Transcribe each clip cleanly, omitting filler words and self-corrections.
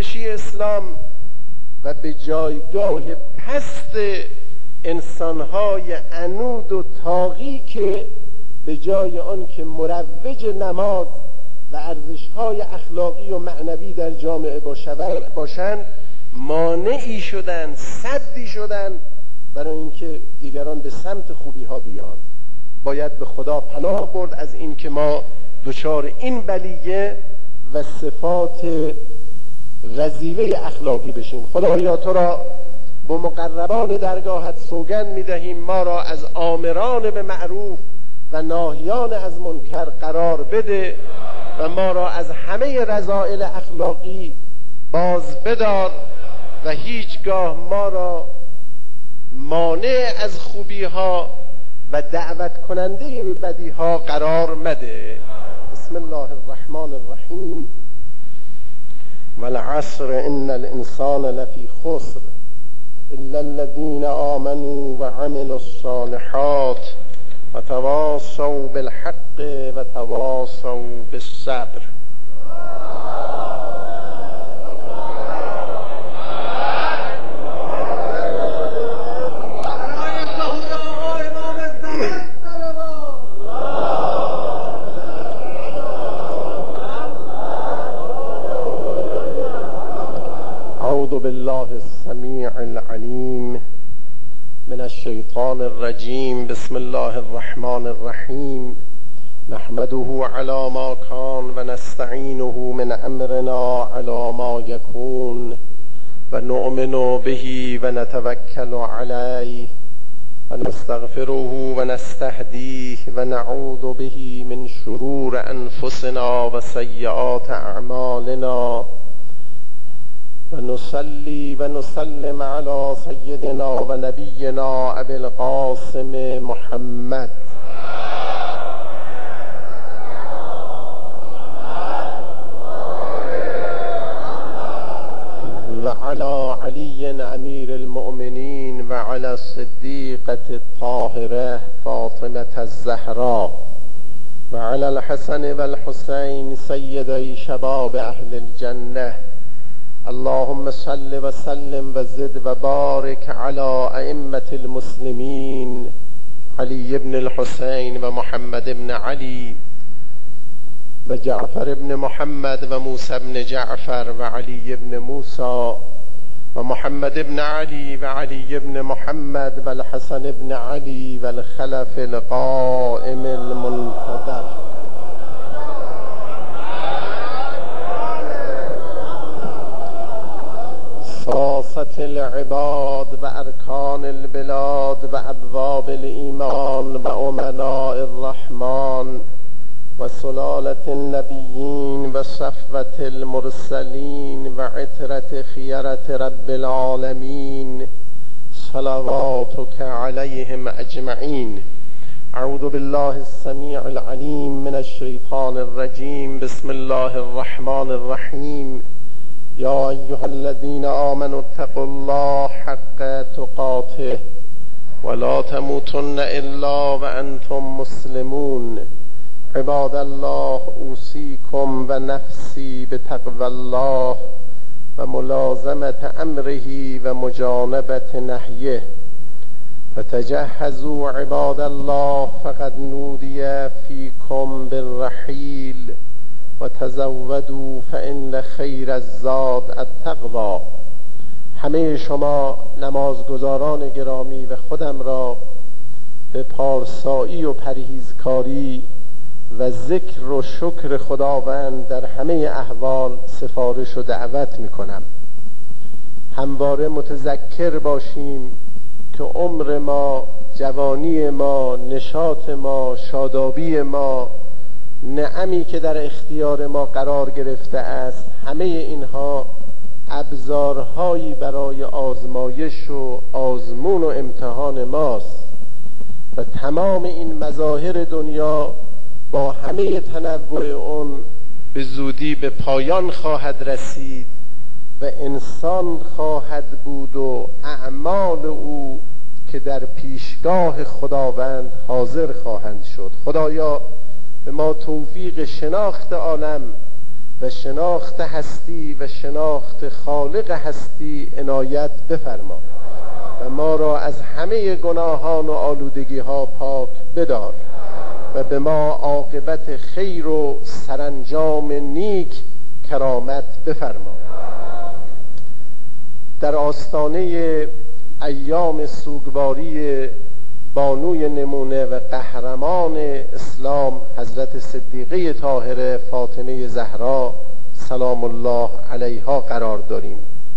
ارزشی اسلام و به جایگاه پست انسانهای عنود و طاغی که به جای آن که مروج نماد و ارزشهای اخلاقی و معنوی در جامعه باشند، مانعی شدند، سدی شدند برای اینکه دیگران به سمت خوبی ها بیان. باید به خدا پناه برد از این که ما دچار این بلیه و صفات رذیله اخلاقی بشیم. خدایا تو را با مقربان درگاهت سوگند می‌دهیم ما را از آمران به معروف و ناهیان از منکر قرار بده و ما را از همه رذائل اخلاقی باز بدار و هیچگاه ما را مانع از خوبی ها و دعوت کننده به بدی ها قرار مده. بسم الله الرحمن الرحیم. والعصر ان الانسان لفی خسر الا الذين آمنوا وعملوا الصالحات وتواصوا بالحق وتواصوا بالصبر. أعوذ بالله السميع العليم من الشيطان الرجيم. بسم الله الرحمن الرحيم. نحمده على ما كان ونستعينه من أمرنا على ما يكون ونؤمن به ونتوكل عليه ونستغفره ونستهديه ونعوذ به من شرور أنفسنا وسيئات أعمالنا ونصلي ونسلم على سيدنا ونبينا أبي القاسم محمد وعلى علي أمير المؤمنين وعلى الصديقة الطاهرة فاطمة الزهراء وعلى الحسن والحسين سيدي شباب أهل الجنة. اللهم صل وسلم وزد وبارك على أئمة المسلمين علي بن الحسين ومحمد بن علي وجعفر بن محمد وموسى بن جعفر وعلي بن موسى ومحمد بن علي وعلي بن محمد والحسن بن علي والخلف القائم المنتظر. ساسة العباد وأركان البلاد وأبواب الإيمان وأمناء الرحمن وسلالة النبيين وصفوة المرسلين وعترة خيرة رب العالمين صلواتك عليهم أجمعين. أعوذ بالله السميع العليم من الشيطان الرجيم. بسم الله الرحمن الرحيم. يا أيها الذين آمنوا اتقوا الله حق تقاته ولا تموتن إلا وأنتم مسلمون. عباد الله أوصيكم ونفسي بتقوى الله وملازمة أمره ومجانبة نهيه. فتجهزوا عباد الله فقد نودي فيكم بالرحيل وتزودوا فإن خیر الزاد التقوی. همه شما نمازگزاران گرامی و خودم را به پارسایی و پرهیزکاری و ذکر و شکر خداوند در همه احوال سفارش و دعوت می کنم. همواره متذکر باشیم که عمر ما، جوانی ما، نشاط ما، شادابی ما، نعمی که در اختیار ما قرار گرفته است، همه اینها ابزارهایی برای آزمایش و آزمون و امتحان ماست و تمام این مظاهر دنیا با همه تنوع اون به زودی به پایان خواهد رسید و انسان خواهد بود و اعمال او که در پیشگاه خداوند حاضر خواهند شد. خدایا به ما توفیق شناخت عالم و شناخت هستی و شناخت خالق هستی عنایت بفرما و ما را از همه گناهان و آلودگی ها پاک بدار و به ما عاقبت خیر و سرانجام نیک کرامت بفرما. در آستانه ایام سوگواری بانوی نمونه و قهرمان اسلام حضرت صدیقه طاهره فاطمه زهرا سلام الله علیها قرار داریم.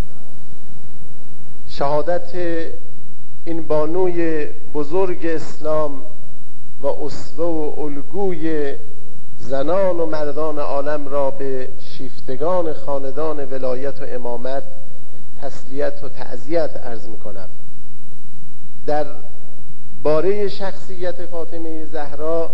شهادت این بانوی بزرگ اسلام و اسوه و الگوی زنان و مردان عالم را به شیفتگان خاندان ولایت و امامت تسلیت و تعزیت عرض می‌کنم. در باره شخصیت فاطمه زهرا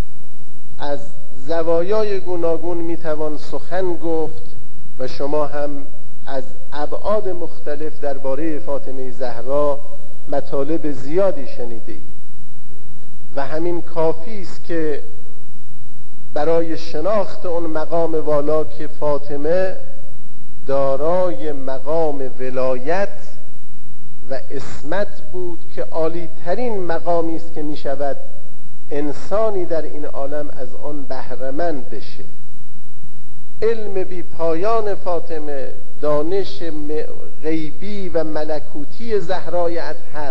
از زوایای گوناگون میتوان سخن گفت و شما هم از ابعاد مختلف درباره فاطمه زهرا مطالب زیادی شنیده اید و همین کافی است که برای شناخت اون مقام والا که فاطمه دارای مقام ولایت و اسمت بود که عالی ترین مقامی است که می شود انسانی در این عالم از آن بهره‌مند بشه. علم بی پایان فاطمه، دانش غیبی و ملکوتی زهرای اطهر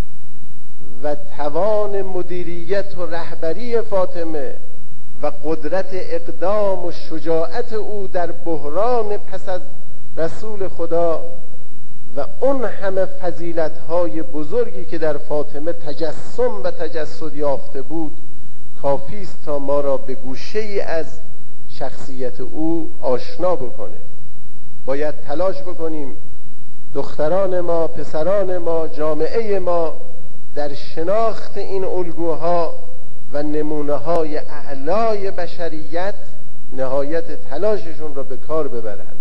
و توان مدیریت و رهبری فاطمه و قدرت اقدام و شجاعت او در بحران پس از رسول خدا و اون همه فضیلت‌های بزرگی که در فاطمه تجسم و تجسد یافته بود کافی است تا ما را به گوشه‌ای از شخصیت او آشنا بکنه. باید تلاش بکنیم دختران ما، پسران ما، جامعه ما در شناخت این الگوها و نمونه‌های اعلای بشریت نهایت تلاششون را به کار ببرند.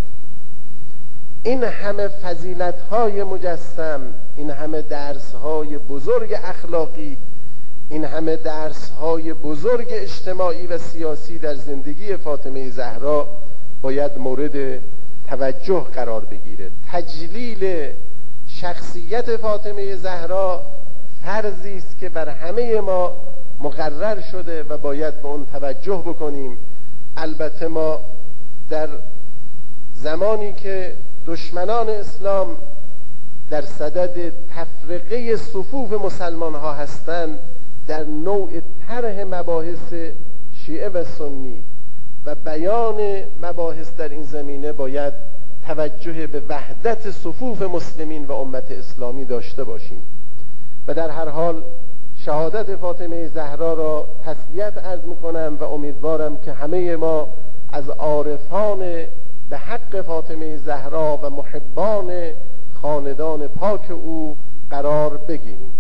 این همه فضیلت‌های مجسم، این همه درس‌های بزرگ اخلاقی، این همه درس‌های بزرگ اجتماعی و سیاسی در زندگی فاطمه زهرا باید مورد توجه قرار بگیره. تجلیل شخصیت فاطمه زهرا فرضی است که بر همه ما مقرر شده و باید به اون توجه بکنیم. البته ما در زمانی که دشمنان اسلام در صدد تفرقه صفوف مسلمان ها هستند، در نوع طرح مباحث شیعه و سنی و بیان مباحث در این زمینه باید توجه به وحدت صفوف مسلمین و امت اسلامی داشته باشیم. و در هر حال شهادت فاطمه زهرا را تسلیت عرض میکنم و امیدوارم که همه ما از عارفان به حق فاطمه زهرا و محبان خاندان پاک او قرار بگیریم.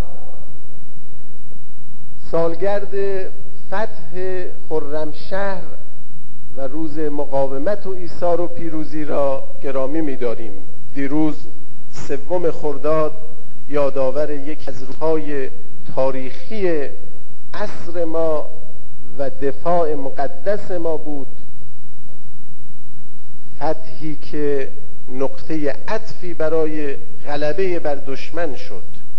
سالگرد فتح خرمشهر و روز مقاومت و ایثار و پیروزی را گرامی می‌داریم. دیروز 3 خرداد یادآور یک از روزهای تاریخی عصر ما و دفاع مقدس ما بود، فتحی که نقطه عطفی برای غلبه بر دشمن شد.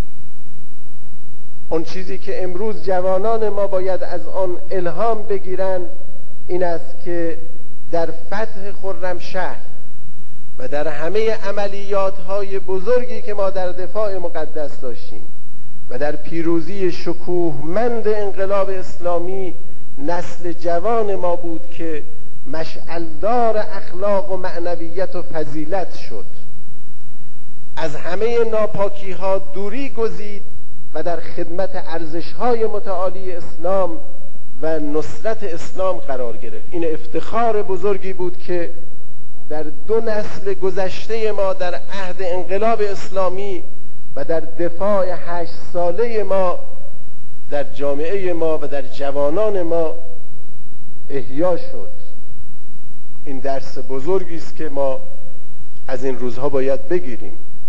اون چیزی که امروز جوانان ما باید از آن الهام بگیرند این است که در فتح خرمشهر و در همه عملیات‌های بزرگی که ما در دفاع مقدس داشتیم و در پیروزی شکوهمند انقلاب اسلامی، نسل جوان ما بود که مشعلدار اخلاق و معنویت و فضیلت شد، از همه ناپاکی‌ها دوری گزید و در خدمت ارزش‌های متعالی اسلام و نصرت اسلام قرار گرفت. این افتخار بزرگی بود که در 2 نسل گذشته ما در عهد انقلاب اسلامی و در دفاع 8 ساله ما در جامعه ما و در جوانان ما احیا شد. این درس بزرگی است که ما از این روزها باید بگیریم.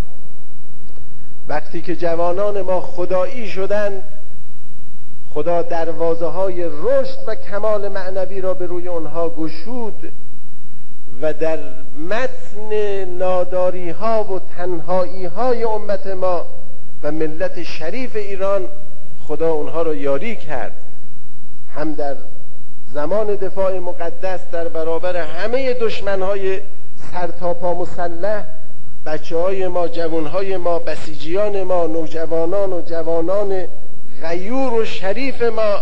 وقتی که جوانان ما خدایی شدند، خدا دروازه های رشد و کمال معنوی را به روی آنها گشود و در متن ناداری ها و تنهایی های امت ما و ملت شریف ایران خدا اونها رو یاری کرد، هم در زمان دفاع مقدس در برابر همه دشمنهای سرتاپا مسلح، بچه های ما، جوانهای ما، بسیجیان ما، نوجوانان و جوانان غیور و شریف ما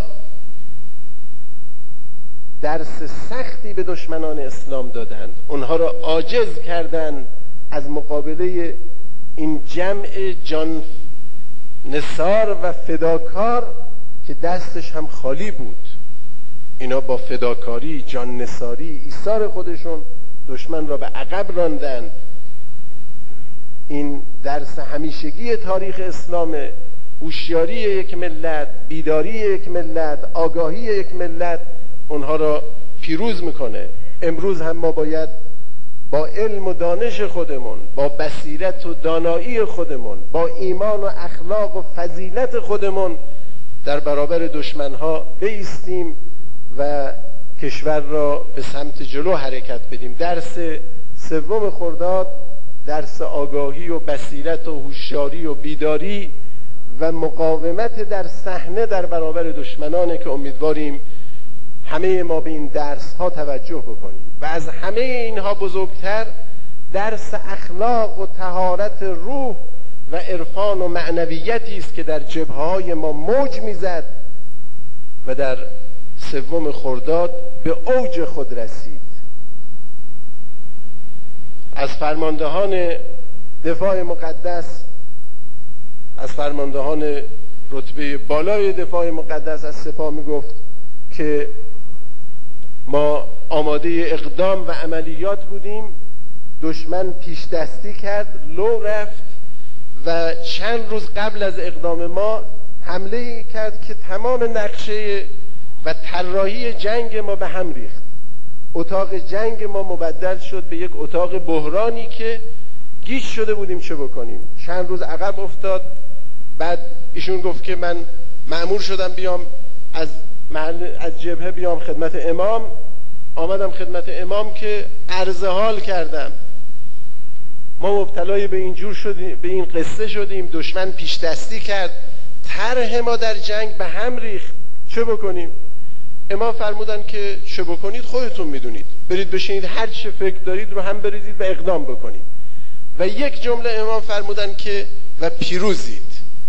درس سختی به دشمنان اسلام دادند، اونها را عاجز کردند از مقابله این جمع جان نثار و فداکار که دستش هم خالی بود. اینا با فداکاری، جان نثاری، ایثار خودشون دشمن را به عقب راندند. این درس همیشگی تاریخ اسلام، هوشیاری یک ملت، بیداری یک ملت، آگاهی یک ملت اونها را پیروز میکنه. امروز هم ما باید با علم و دانش خودمون، با بصیرت و دانایی خودمون، با ایمان و اخلاق و فضیلت خودمون در برابر دشمنها بایستیم و کشور را به سمت جلو حرکت بدیم. درس سوم خرداد درس آگاهی و بصیرت و هوشیاری و بیداری و مقاومت در صحنه در برابر دشمنانه که امیدواریم همه ما به این درس ها توجه بکنیم. و از همه اینها بزرگتر درس اخلاق و طهارت روح و عرفان و معنویتی است که در جبهه‌های ما موج میزد و در سوم خرداد به اوج خود رسید. از فرماندهان دفاع مقدس، از فرماندهان رتبه بالای دفاع مقدس از سپاه میگفت که ما آماده اقدام و عملیات بودیم، دشمن پیش دستی کرد، لو رفت و چند روز قبل از اقدام ما حمله کرد که تمام نقشه و طراحی جنگ ما به هم ریخت. اتاق جنگ ما مبدل شد به یک اتاق بحرانی که گیج شده بودیم چه بکنیم. چند روز عقب افتاد. بعد ایشون گفت که من مأمور شدم بیام از جبهه بیام خدمت امام. آمدم خدمت امام که عرض حال کردم. ما مبتلای به اینجور شدیم، به این قصه شدیم، دشمن پیش دستی کرد، طرح ما در جنگ به هم ریخت، چه بکنیم؟ امام فرمودن که چه بکنید خودتون میدونید، برید بشینید هر چه فکر دارید رو هم بریزید و اقدام بکنید. و یک جمله امام فرمودن که و پیروزید.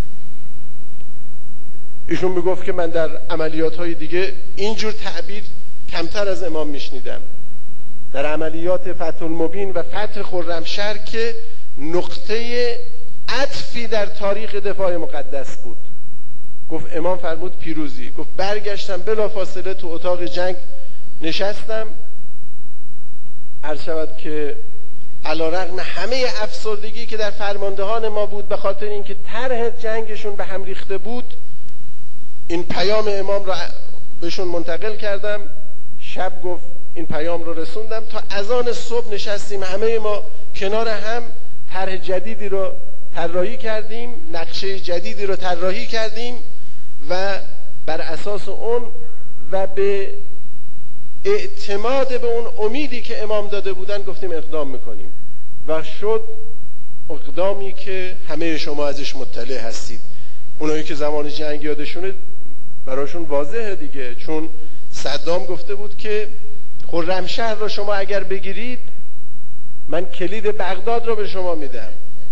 ایشون میگفت که من در عملیات های دیگه اینجور تعبیر کمتر از امام میشنیدم. در عملیات فتح المبین و فتح خرمشهر که نقطه عطفی در تاریخ دفاع مقدس بود، گفت امام فرمود پیروزی. گفت برگشتم بلافاصله تو اتاق جنگ نشستم. عرض شود که علیرغم همه افسردگی که در فرماندهان ما بود به خاطر اینکه طرح جنگشون به هم ریخته بود، این پیام امام را بهشون منتقل کردم. شب گفت این پیام رو رسوندم. تا اذان صبح نشستیم همه ما کنار هم، طرح جدیدی رو طراحی کردیم، نقشه جدیدی رو طراحی کردیم و بر اساس اون و به اعتماد به اون امیدی که امام داده بودن گفتیم اقدام میکنیم و شد اقدامی که همه شما ازش مطلع هستید. اونایی که زمان جنگ یادشونه براشون واضحه دیگه، چون صدام گفته بود که خرمشهر رو شما اگر بگیرید من کلید بغداد رو به شما میدم.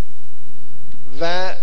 و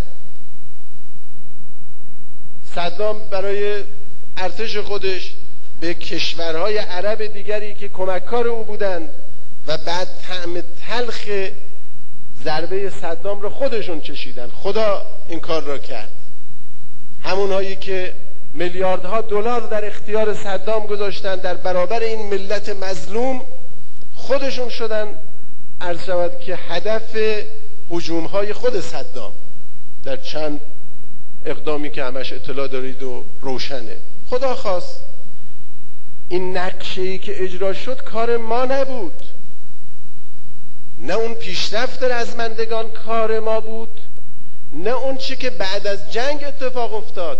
صدام برای ارتش خودش به کشورهای عرب دیگری که کمککار او بودند و بعد طعم تلخ ضربه صدام رو خودشون چشیدن. خدا این کار را کرد. همونهایی که میلیاردها دلار در اختیار صدام گذاشتن در برابر این ملت مظلوم، خودشون شدن عرض شود که هدف هجومهای خود صدام در چند اقدامی که همش اطلاع دارید و روشنه. خدا خواست این نقشه‌ای که اجرا شد کار ما نبود، نه اون پیشرفت رزمندگان کار ما بود، نه اون چی که بعد از جنگ اتفاق افتاد.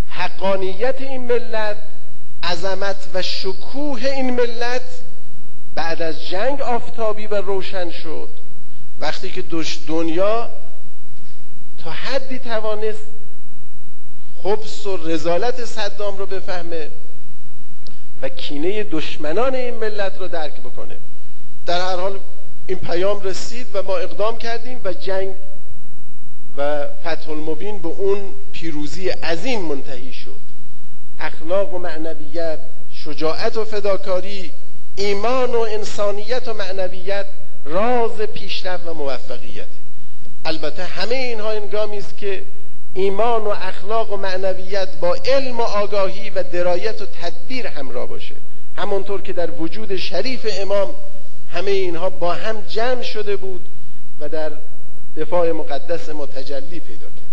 حقانیت این ملت، عظمت و شکوه این ملت بعد از جنگ آفتابی و روشن شد، وقتی که دنیا تا حدی توانست خبث و رذالت صدام رو بفهمه و کینه دشمنان این ملت رو درک بکنه. در هر حال این پیام رسید و ما اقدام کردیم و جنگ و فتح المبین به اون پیروزی عظیم منتهی شد. اخلاق و معنویت، شجاعت و فداکاری، ایمان و انسانیت و معنویت راز پیشرفت و موفقیت. البته همه اینها هنگامی است که ایمان و اخلاق و معنویت با علم و آگاهی و درایت و تدبیر همراه باشه، همونطور که در وجود شریف امام همه اینها با هم جمع شده بود و در دفاع مقدس ما تجلی پیدا کرد.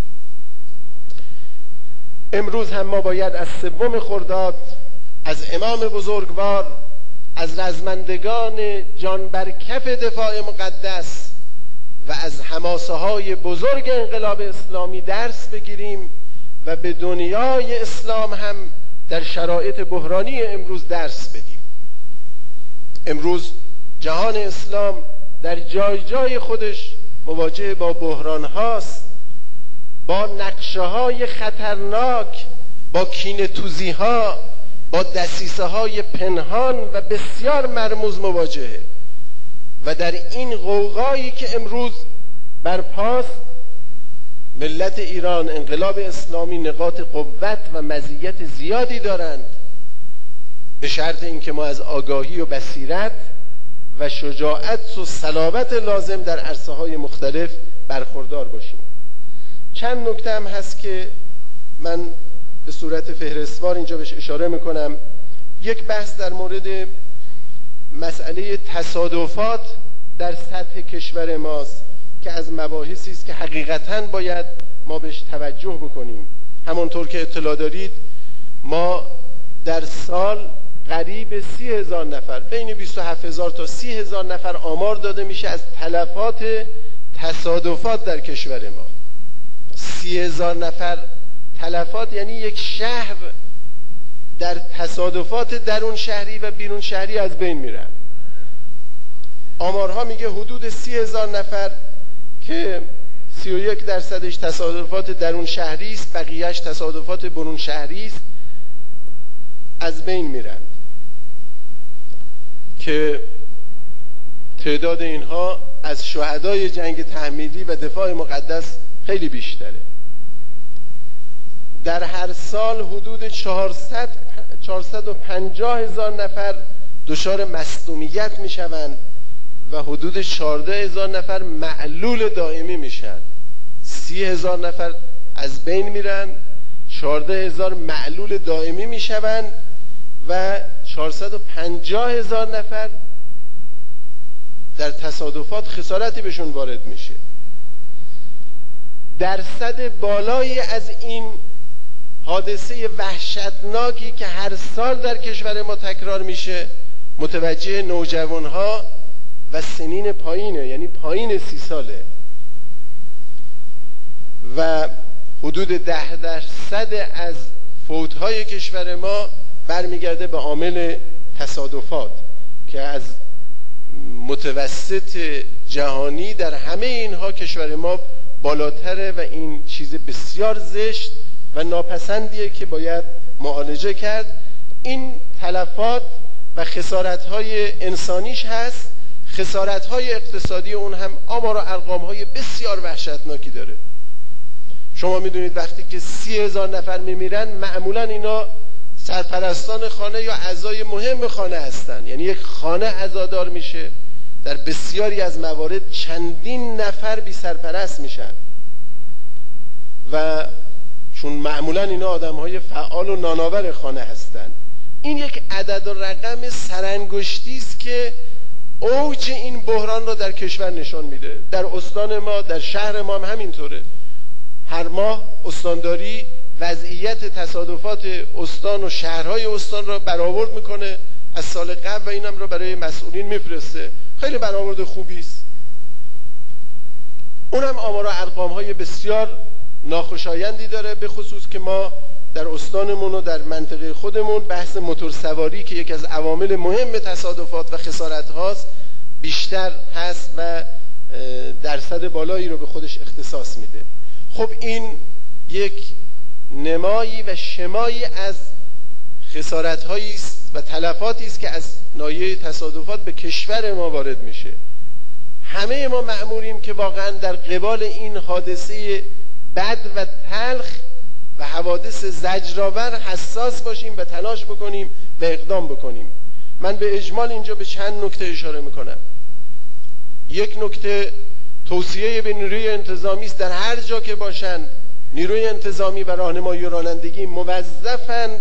امروز هم ما باید از 3 خرداد از امام بزرگوار، از رزمندگان جان بر کف دفاع مقدس و از حماسه های بزرگ انقلاب اسلامی درس بگیریم و به دنیای اسلام هم در شرایط بحرانی امروز درس بدیم. امروز جهان اسلام در جای جای خودش مواجه با بحران هاست، با نقشه های خطرناک، با کینه توزی ها، با دسیسه های پنهان و بسیار مرموز مواجهه و در این غوغایی که امروز برپاست، ملت ایران، انقلاب اسلامی نقاط قوت و مزیت زیادی دارند، به شرط اینکه ما از آگاهی و بصیرت و شجاعت و صلابت لازم در عرصه های مختلف برخوردار باشیم. چند نکته هم هست که من به صورت فهرستوار اینجا بهش اشاره میکنم. یک بحث در مورد مسئله تصادفات در سطح کشور ماست که از مباحثی است که حقیقتاً باید ما بهش توجه بکنیم. همونطور که اطلاع دارید ما در سال قریب 30,000 نفر، بین 27,000 تا 30,000 نفر آمار داده میشه از تلفات تصادفات در کشور ما. 30,000 نفر تلفات یعنی یک شهر در تصادفات درون شهری و بیرون شهری از بین میرن. آمارها میگه حدود 30,000 نفر که 31% تصادفات درون شهری است، بقیهش تصادفات برون شهری است، از بین میرن که تعداد اینها از شهدای جنگ تحمیلی و دفاع مقدس خیلی بیشتره. در هر سال حدود 450,000 نفر دچار مصدومیت میشوند و حدود 14,000 نفر معلول دائمی میشن. 30,000 نفر از بین میرن، 14,000 معلول دائمی میشوند و 450,000 نفر در تصادفات خسارتی بهشون وارد میشه. درصد بالایی از این حادثه وحشتناکی که هر سال در کشور ما تکرار میشه متوجه نوجوانها و سنین پایینه، یعنی پایین 30 ساله و حدود 10% از فوتهای کشور ما برمیگرده به عامل تصادفات که از متوسط جهانی در همه اینها کشور ما بالاتره و این چیز بسیار زشت و ناپسندیه که باید معالجه کرد. این تلفات و خسارت‌های انسانیش هست، خسارت‌های اقتصادی اون هم آمار و ارقام‌های بسیار وحشتناکی داره. شما میدونید وقتی که 30,000 نفر میمیرن معمولا اینا سرپرستان خانه یا اعضای مهم خانه هستن، یعنی یک خانه عزادار میشه، در بسیاری از موارد چندین نفر بی سرپرست میشن و چون معمولا اینا آدم‌های فعال و نانآور خانه هستن. این یک عدد و رقم سرانگشتی است که اوج این بحران را در کشور نشان میده. در استان ما، در شهر ما هم همینطوره. هر ماه استانداری وضعیت تصادفات استان و شهرهای استان را برآورد میکنه از سال قبل و اینم را برای مسئولین میفرسته. خیلی برآورد خوبی است. اونم آمار و ارقام‌های بسیار ناخوشایندی داره، به خصوص که ما در استانمون و در منطقه خودمون بحث موتور سواری که یکی از عوامل مهم تصادفات و خسارت هاست بیشتر هست و درصد بالایی رو به خودش اختصاص میده. خب این یک نمایی و شمایی از خسارت هایی است و تلفاتی است که از ناحیه تصادفات به کشور ما وارد میشه. همه ما مأموریم که واقعا در قبال این حادثه بد و تلخ و حوادث زجرآور حساس باشیم و تلاش بکنیم و اقدام بکنیم. من به اجمال اینجا به چند نکته اشاره میکنم. یک نکته توصیه به نیروی انتظامی است در هر جا که باشند نیروی انتظامی و راهنمایی و رانندگی موظفند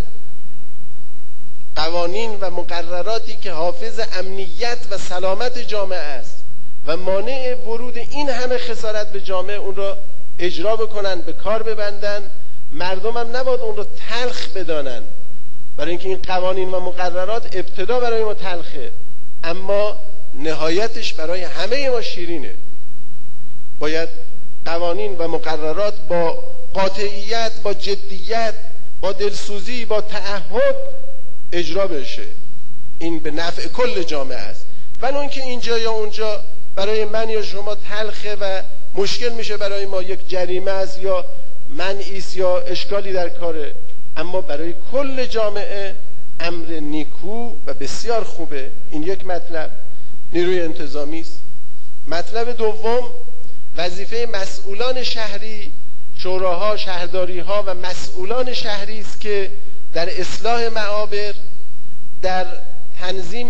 قوانین و مقرراتی که حافظ امنیت و سلامت جامعه است و مانع ورود این همه خسارت به جامعه اون را اجرا بکنن، به کار ببندن. مردم هم نباید اون رو تلخ بدانن، برای اینکه این قوانین و مقررات ابتدا برای ما تلخه اما نهایتش برای همه ما شیرینه. باید قوانین و مقررات با قاطعیت، با جدیت، با دلسوزی، با تعهد اجرا بشه. این به نفع کل جامعه است. ولی اون که اینجا یا اونجا برای من یا شما تلخه و مشکل میشه، برای ما یک جریمه است یا منعی است یا اشکالی در کاره، اما برای کل جامعه امر نیکو و بسیار خوبه. این یک مطلب نیروی انتظامی است. مطلب دوم وظیفه مسئولان شهری، شوراها، شهرداریها و مسئولان شهری است که در اصلاح معابر، در تنظیم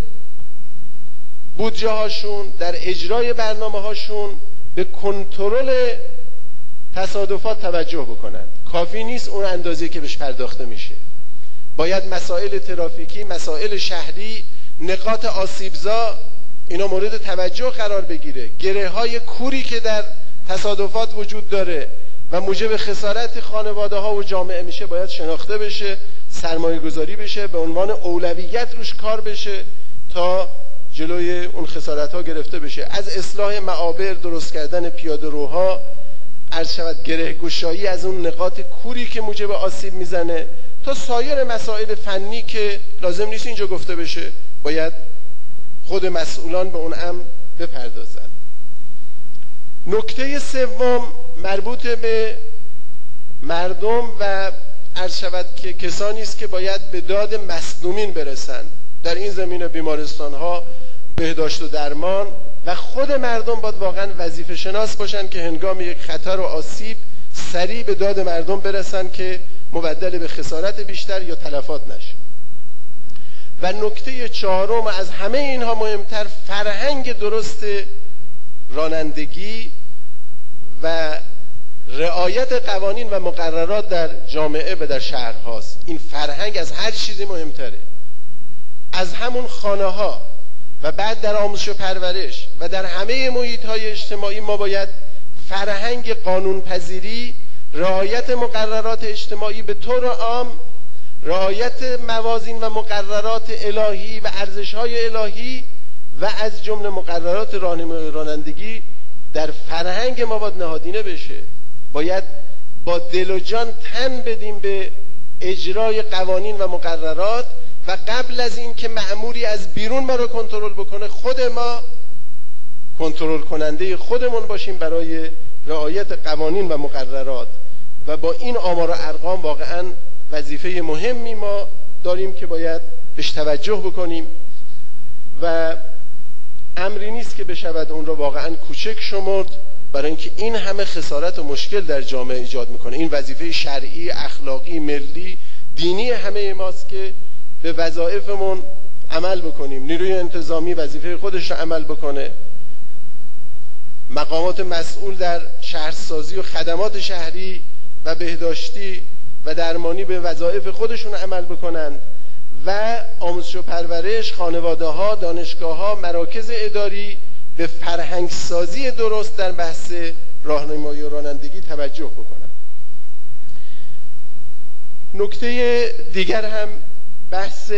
بودجه هاشون، در اجرای برنامه هاشون به کنترل تصادفات توجه بکنند. کافی نیست اون اندازه‌ای که بهش پرداخته میشه. باید مسائل ترافیکی، مسائل شهری، نقاط آسیبزا اینا مورد توجه قرار بگیره. گره های کوری که در تصادفات وجود داره و موجب خسارت خانواده ها و جامعه میشه باید شناخته بشه، سرمایه گذاری بشه، به عنوان اولویت روش کار بشه تا جلوی اون خسارت ها گرفته بشه. از اصلاح معابر، درست کردن پیاده روها، عرض شود گره گشایی از اون نقاط کوری که موجب آسیب میزنه، تا سایر مسائل فنی که لازم نیست اینجا گفته بشه باید خود مسئولان به اون امر بپردازند. نکته سوم مربوط به مردم و عرض شود که کسانی است که باید به داد مصدومین برسند. در این زمینه بیمارستان ها، بهداشت و درمان و خود مردم باید واقعا وظیفه شناس باشن که هنگام یک خطر و آسیب سریع به داد مردم برسن که مبدل به خسارت بیشتر یا تلفات نشه. و نکته چهارم از همه اینها مهمتر فرهنگ درست رانندگی و رعایت قوانین و مقررات در جامعه و در شهرهاست. این فرهنگ از هر چیزی مهمتره. از همون خانه ها و بعد در آموزش و پرورش و در همه محیط های اجتماعی ما باید فرهنگ قانون پذیری، رعایت مقررات اجتماعی به طور عام، رعایت موازین و مقررات الهی و ارزش‌های الهی و از جمله مقررات رانندگی در فرهنگ ما باید نهادینه بشه. باید با دل و جان تن بدیم به اجرای قوانین و مقررات و قبل از این که مأموری از بیرون ما رو کنترل بکنه خود ما کنترل کننده خودمون باشیم برای رعایت قوانین و مقررات. و با این آمار و ارقام واقعا وظیفه مهمی ما داریم که باید بهش توجه بکنیم و امری نیست که بشود اون رو واقعا کوچک شمرد، برای اینکه این همه خسارت و مشکل در جامعه ایجاد میکنه. این وظیفه شرعی، اخلاقی، ملی، دینی همه ماست که به وظایفمون عمل بکنیم. نیروی انتظامی وظیفه خودش رو عمل بکنه، مقامات مسئول در شهرسازی و خدمات شهری و بهداشتی و درمانی به وظایف خودشون عمل بکنن و آموزش و پرورش، خانواده ها، دانشگاه ها، مراکز اداری به فرهنگ سازی درست در بحث راهنمایی و رانندگی توجه بکنن. نکته دیگر هم بحث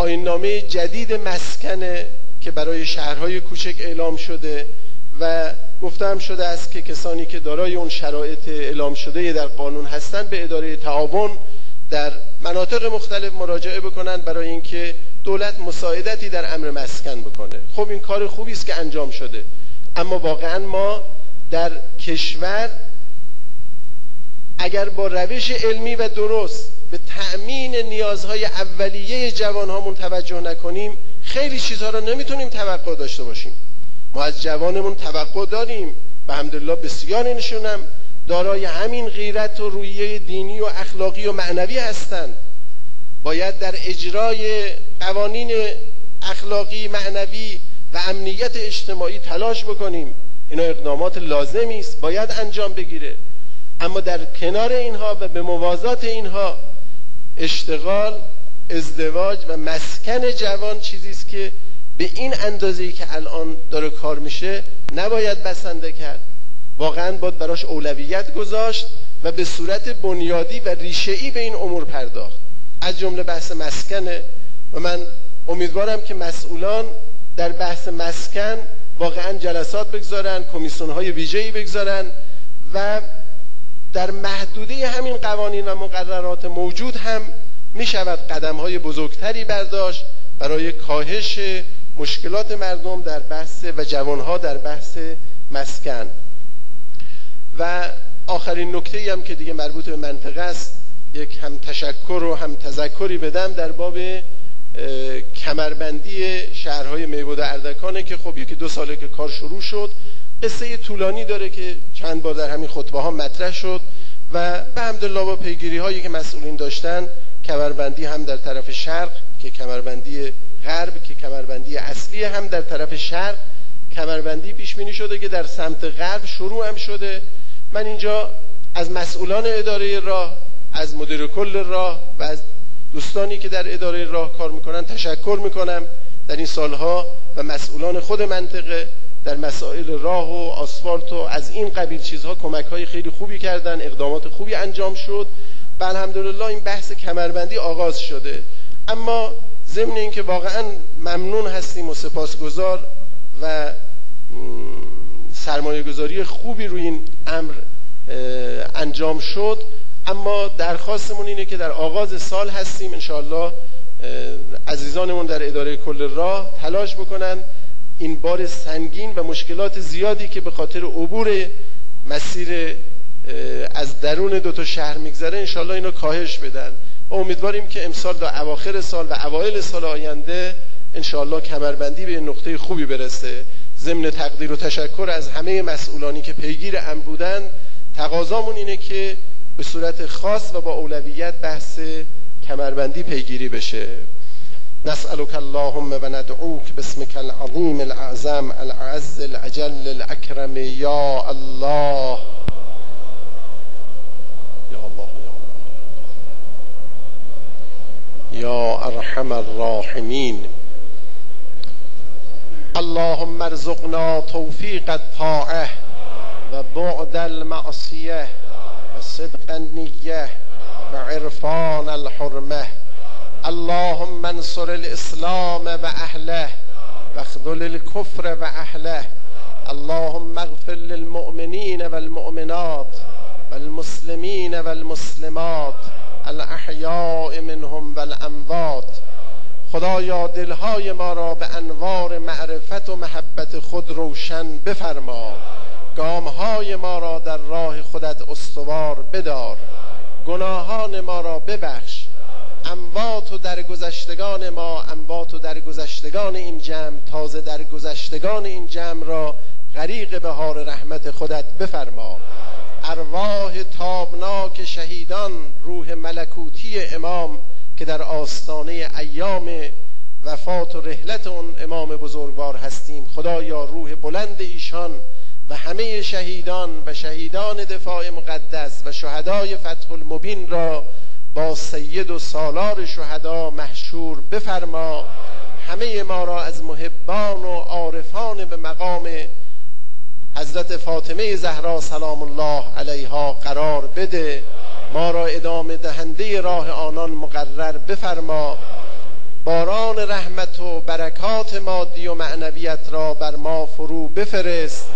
آیین‌نامه جدید مسکنه که برای شهرهای کوچک اعلام شده و گفتم شده است که کسانی که دارای اون شرایط اعلام شده در قانون هستند به اداره تعاون در مناطق مختلف مراجعه بکنن برای اینکه دولت مساعدتی در امر مسکن بکنه. خب این کار خوبی است که انجام شده، اما واقعا ما در کشور اگر با روش علمی و درست به تأمین نیازهای اولیه جوانهامون توجه نکنیم خیلی چیزها را نمیتونیم توقع داشته باشیم. ما از جوانمون توقع داریم، به الحمدلله بسیارشون هم دارای همین غیرت و روحیه دینی و اخلاقی و معنوی هستند. باید در اجرای قوانین اخلاقی، معنوی و امنیت اجتماعی تلاش بکنیم. اینا اقدامات لازمی است، باید انجام بگیره. اما در کنار اینها و به موازات اینها اشتغال، ازدواج و مسکن جوان چیزی است که به این اندازه‌ای که الان داره کار میشه نباید بسنده کرد. واقعا باید براش اولویت گذاشت و به صورت بنیادی و ریشه‌ای به این امور پرداخت، از جمله بحث مسکنه. و من امیدوارم که مسئولان در بحث مسکن واقعا جلسات بگذارن، کمیسیون‌های ویژه‌ای بگذارن و در محدوده همین قوانین و مقررات موجود هم می شود قدم‌های بزرگتری برداشت برای کاهش مشکلات مردم در بحث و جوانها در بحث مسکن. و آخرین نکته‌ای هم که دیگه مربوط به منطقه است، یک هم تشکر و هم تذکری بدم در باب کمربندی شهرهای میبود و اردکانه که خب 1-2 ساله که کار شروع شد. قصه طولانی داره که چند بار در همین خطبه ها مطرح شد و به حمدالله با پیگیری هایی که مسئولین داشتن کمربندی هم در طرف شرق که کمربندی غرب که کمربندی اصلی هم در طرف شرق کمربندی پیش بینی شده که در سمت غرب شروع هم شده. من اینجا از مسئولان اداره راه، از مدیر کل راه و از دوستانی که در اداره راه کار میکنن تشکر میکنم در این سالها و مسئولان خود منطقه در مسائل راه و آسفالت و از این قبیل چیزها کمک‌های خیلی خوبی کردن، اقدامات خوبی انجام شد و الحمدلله این بحث کمربندی آغاز شده. اما ضمن اینکه واقعا ممنون هستیم و سپاسگزار و سرمایه‌گذاری خوبی روی این امر انجام شد، اما درخواستمون اینه که در آغاز سال هستیم انشاءالله عزیزانمون در اداره کل راه تلاش بکنن این بار سنگین و مشکلات زیادی که به خاطر عبور مسیر از درون 2 شهر میگذره انشاءالله اینو کاهش بدن و امیدواریم که امسال تا اواخر سال و اوایل سال آینده انشاءالله کمربندی به نقطه خوبی برسه. ضمن تقدیر و تشکر از همه مسئولانی که پیگیر امر بودن، تقاضامون اینه که به صورت خاص و با اولویت بحث کمربندی پیگیری بشه. نسألك اللهم و ندعوك باسمك العظیم الاعظم الأعز الأجل الأكرم یا الله یا الله یا ارحم الراحمین. اللهم ارزقنا توفیق الطاعه و بعد المعصیه و صدق النیه و عرفان الحرمه. اللهم انصر الاسلام و اهله و اخذل الكفر و اهله. اللهم اغفر للمؤمنین والمؤمنات والمسلمین والمسلمات الاحیاء منهم والاموات. خدایا دلهای ما را به انوار معرفت و محبت خود روشن بفرما، گامهای ما را در راه خودت استوار بدار، گناهان ما را ببخش، اموات و درگذشتگان ما، اموات و درگذشتگان این جمع، تازه درگذشتگان این جمع را غریق بهار رحمت خودت بفرما. ارواح تابناک شهیدان، روح ملکوتی امام که در آستانه ایام وفات و رحلت اون امام بزرگوار هستیم، خدایا روح بلند ایشان و همه شهیدان و شهیدان دفاع مقدس و شهدای فتح المبین را با سید و سالار شهدا محشور بفرما. همه ما را از محبان و عارفان به مقام حضرت فاطمه زهرا سلام الله علیها قرار بده. ما را ادامه دهنده راه آنان مقرر بفرما. باران رحمت و برکات مادی و معنویت را بر ما فرو بفرست.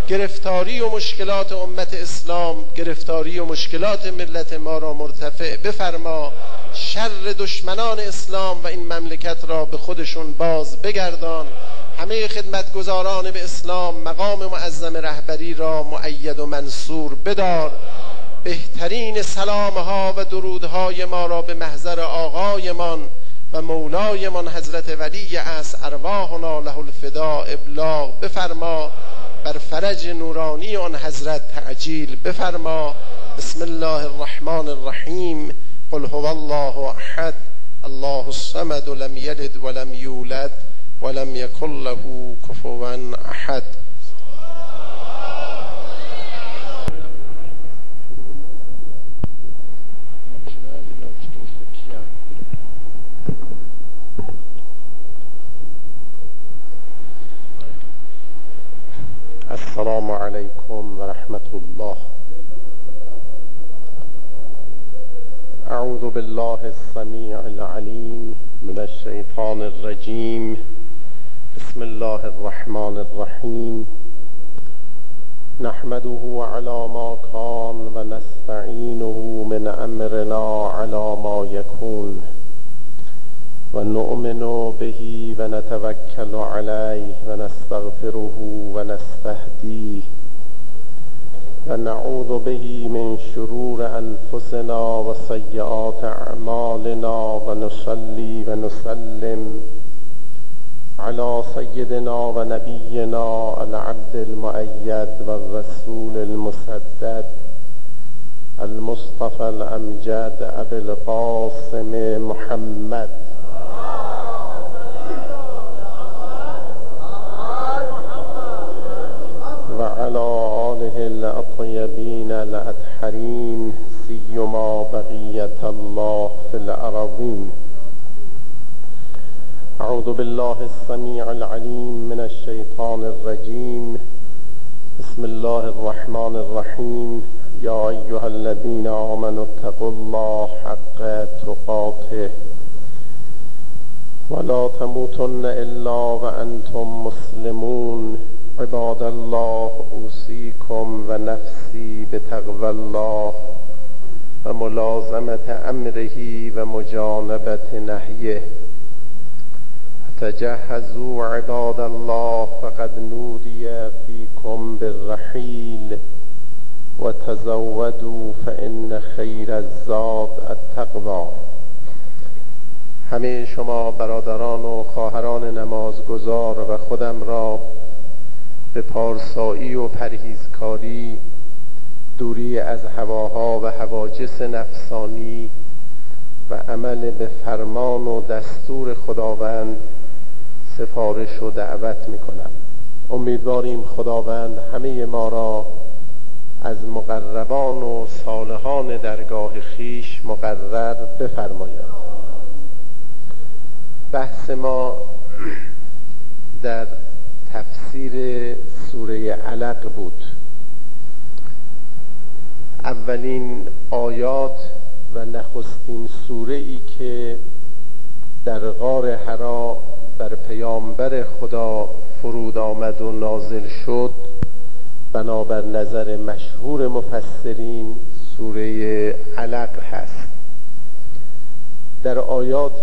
گرفتاری و مشکلات امت اسلام، گرفتاری و مشکلات ملت ما را مرتفع بفرما. شر دشمنان اسلام و این مملکت را به خودشون باز بگردان. همه خدمتگزاران به اسلام مقام معظم رهبری را مؤید و منصور بدار. بهترین سلامها و درودهای ما را به محضر آقایمان و مولایمان حضرت ولی عصر ارواحنا له الفداء ابلاغ بفرما. بر فرج نورانی آن حضرت تعجیل بفرما. بسم الله الرحمن الرحیم. قل هو الله احد الله الصمد لم یلد ولم یولد ولم یکن له کفوا احد. السلام علیکم و رحمت الله. اعوذ بالله السمیع العلیم من الشیطان الرجیم. بسم الله الرحمن الرحیم. نحمده علی ما کان و نستعینه من امرنا علی ما یکون و نؤمن به و نتوکل علیه و نستغفره و نستهدیه و نعوذ به من شرور انفسنا و سیئات اعمالنا و نصلی و نسلم علی سیدنا و نبینا العبد المؤید و الرسول المسدد المصطفى الامجد ابی القاسم محمد و علی آله الاطیبین الاطهرین سیما بقیة الله فی الارضین. اعوذ بالله السمیع العلیم من الشیطان الرجیم. بسم الله الرحمن الرحیم. یا ایها الذین آمنوا اتقوا الله حق تقاته ولا تموتن الا وانتم مسلمون. عباد الله اوصیکم و نفسی بتقوی الله و ملازمت امره و مجانبت نهیه. تجهزوا عباد الله فقد نودی فیکم بالرحیل و تزودوا فإن خیر الزاد التقوی. همه شما برادران و خواهران نمازگزار و خودم را به پارسایی و پرهیزکاری، دوری از هواها و هواجس نفسانی و عمل به فرمان و دستور خداوند سفارش و دعوت میکنم. امیدواریم خداوند همه ما را از مقربان و صالحان درگاه خیش مقرر بفرماید. بحث ما در تفسیر سوره علق بود. اولین آیات و نخستین سوره ای که در غار حرا بر پیامبر خدا فرود آمد و نازل شد، بنابر نظر مشهور مفسرین سوره علق هست. در آیات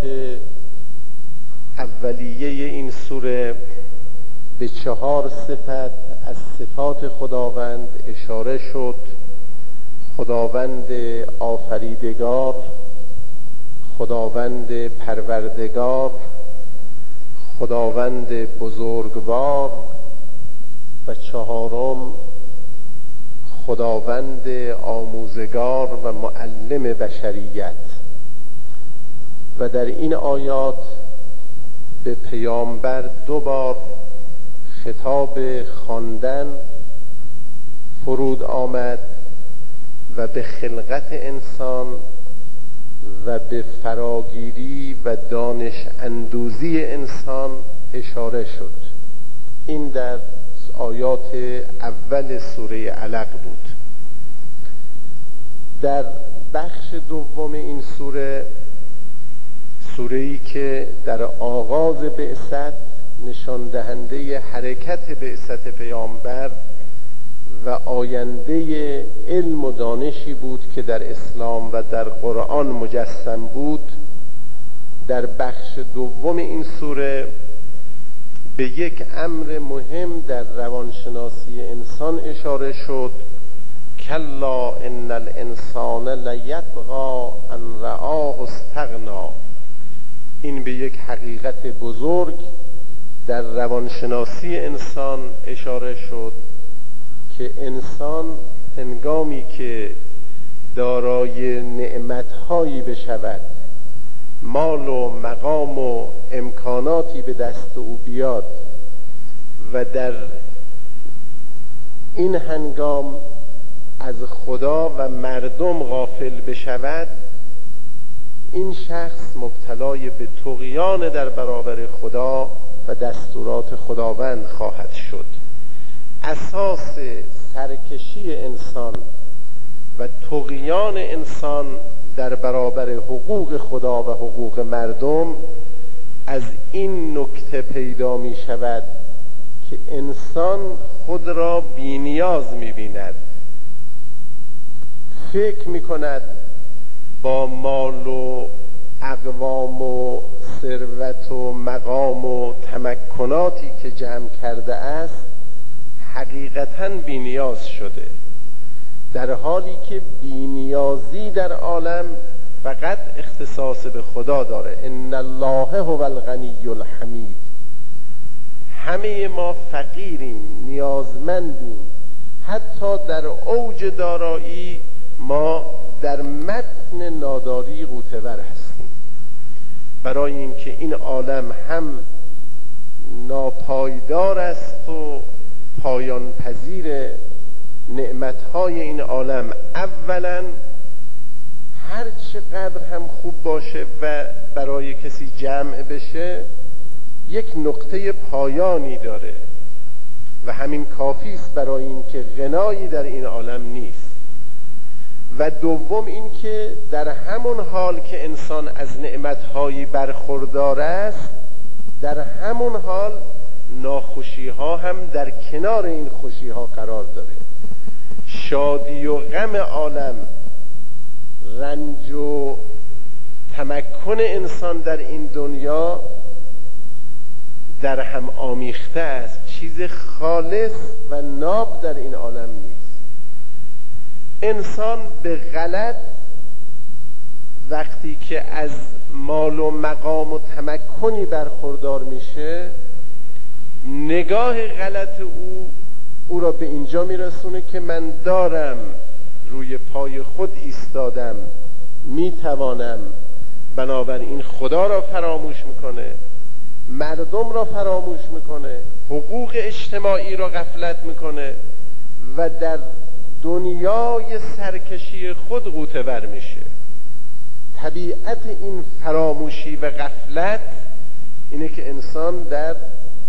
اولیه این سوره به 4 صفت از صفات خداوند اشاره شد. خداوند آفریدگار، خداوند پروردگار، خداوند بزرگوار و 4 خداوند آموزگار و معلم بشریت. و در این آیات به پیامبر 2 بار خطاب خواندن فرود آمد و به خلقت انسان و به فراگیری و دانش اندوزی انسان اشاره شد. این در آیات اول سوره علق بود. در بخش دوم این سوره، سوره‌ای که در آغاز بعثت نشان دهنده حرکت بعثت پیامبر و آینده علم و دانشی بود که در اسلام و در قرآن مجسم بود. در بخش دوم این سوره به یک امر مهم در روانشناسی انسان اشاره شد. کلا ان الانسان لیطغی ان رآه استغنا. این به یک حقیقت بزرگ در روانشناسی انسان اشاره شد که انسان هنگامی که دارای نعمت‌هایی بشود، مال و مقام و امکاناتی به دست او بیاد و در این هنگام از خدا و مردم غافل بشود، این شخص مبتلای به طغیان در برابر خدا و دستورات خداوند خواهد شد. اساس سرکشی انسان و طغیان انسان در برابر حقوق خدا و حقوق مردم از این نکته پیدا می شود که انسان خود را بی‌نیاز می بیند. فکر می کند با مال و اقوام و ثروت و مقام و تمکناتی که جمع کرده است حقیقتاً بی‌نیاز شده، در حالی که بی‌نیازی در عالم فقط اختصاص به خدا داره. ان الله هو الغنی الحمید. همه ما فقیریم، نیازمندیم. حتی در اوج دارایی ما در متن ناداری غوطه‌ور هستیم، برای اینکه این عالم هم ناپایدار است و پایان پذیر نعمتهای این عالم اولا هر چقدر هم خوب باشه و برای کسی جمع بشه یک نقطه پایانی داره و همین کافی است برای اینکه غنایی در این عالم نیست. و دوم این که در همون حال که انسان از نعمتهایی برخوردار است، در همون حال ناخوشی‌ها هم در کنار این خوشی‌ها قرار داره. شادی و غم عالم، رنج و تمکن انسان در این دنیا در هم آمیخته است. چیز خالص و ناب در این عالم نیست. انسان به غلط وقتی که از مال و مقام و تمکنی برخوردار میشه، نگاه غلط او را به اینجا میرسونه که من دارم، روی پای خود ایستادم، میتوانم، بنابراین خدا را فراموش میکنه، مردم را فراموش میکنه، حقوق اجتماعی را غفلت میکنه و در دنیای سرکشی خود غوطه‌ور میشه. طبیعت این فراموشی و غفلت اینه که انسان در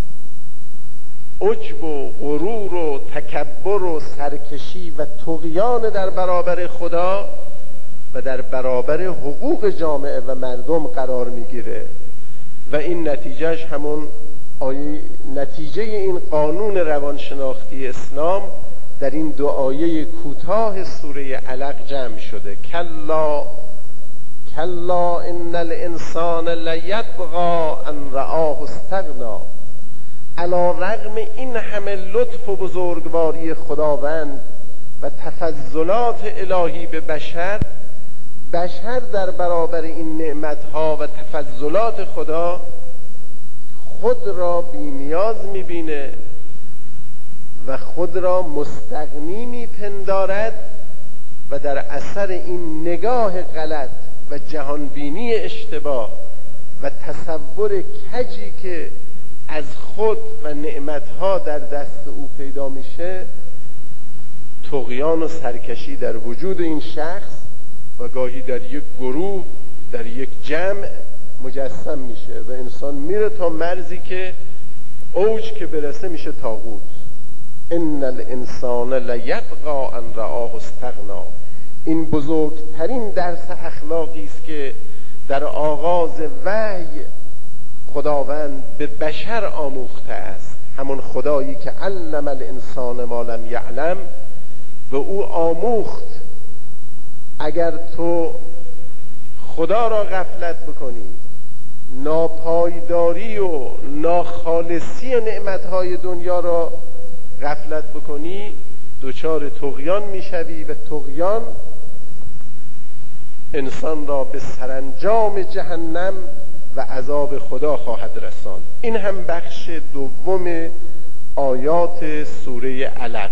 عجب و غرور و تکبر و سرکشی و طغیان در برابر خدا و در برابر حقوق جامعه و مردم قرار میگیره و این نتیجهش همون نتیجه این قانون روانشناختی اسلام در این دو آیه کوتاه سوره علق جمع شده. کلا ان الانسان لیطغی ان رآه استغنا. علی رغم این همه لطف و بزرگواری خداوند و تفضلات الهی به بشر در برابر این نعمتها و تفضلات خدا خود را بی‌نیاز می‌بینه و خود را مستغنی می‌پندارد و در اثر این نگاه غلط و جهانبینی اشتباه و تصور کجی که از خود و نعمتها در دست او پیدا میشه، طغیان و سرکشی در وجود این شخص و گاهی در یک گروه، در یک جمع مجسم میشه و انسان میره تا مرزی که اوج که برسه میشه طاغوت. ان الانسان لیطغی ان رآه استغنا. این بزرگترین درس اخلاقی است که در آغاز وحی خداوند به بشر آموخته است. همون خدایی که علم الانسان ما لم یعلم، به او آموخت اگر تو خدا را غفلت بکنی، ناپایداری و ناخالصی نعمتهای دنیا را غفلت بکنی، دچار طغیان میشوی و طغیان انسان را به سرانجام جهنم و عذاب خدا خواهد رساند. این هم بخش دوم آیات سوره علق.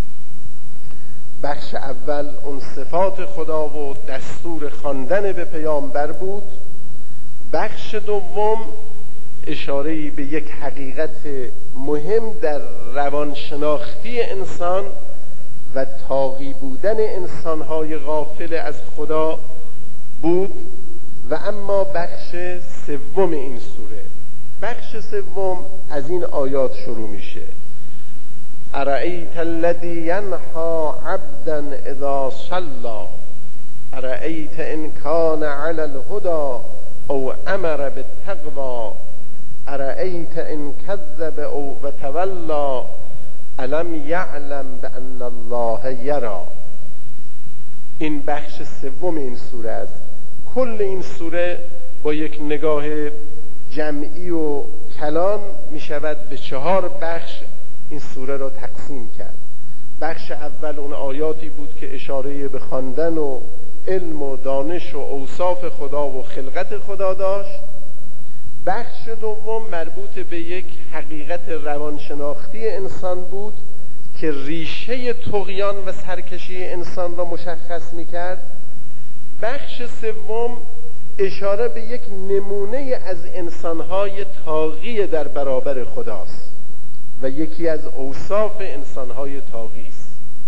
بخش اول اون صفات خدا و دستور خواندن به پیامبر بود. بخش دوم اشاره‌ای به یک حقیقت مهم در روانشناختی انسان و طاغی بودن انسان‌های غافل از خدا بود. و اما بخش سوم این سوره، بخش سوم از این آیات شروع میشه: ارأیت الذی ینهی عبدا اذا صلی ارأیت ان کان علی الهدی او امر بالتقوی ارأیت ان کذب او وتولی الم یعلم بان الله یری. این بخش سوم این سوره است. کل این سوره با یک نگاه جمعی و کلان می شود به 4 بخش این سوره را تقسیم کرد. بخش اول اون آیاتی بود که اشاره به خواندن و علم و دانش و اوصاف خدا و خلقت خدا داشت. بخش دوم مربوط به یک حقیقت روانشناختی انسان بود که ریشه طغیان و سرکشی انسان را مشخص می کرد. بخش سوم اشاره به یک نمونه از انسانهای طاغی در برابر خداست و یکی از اوصاف انسانهای طاغی است.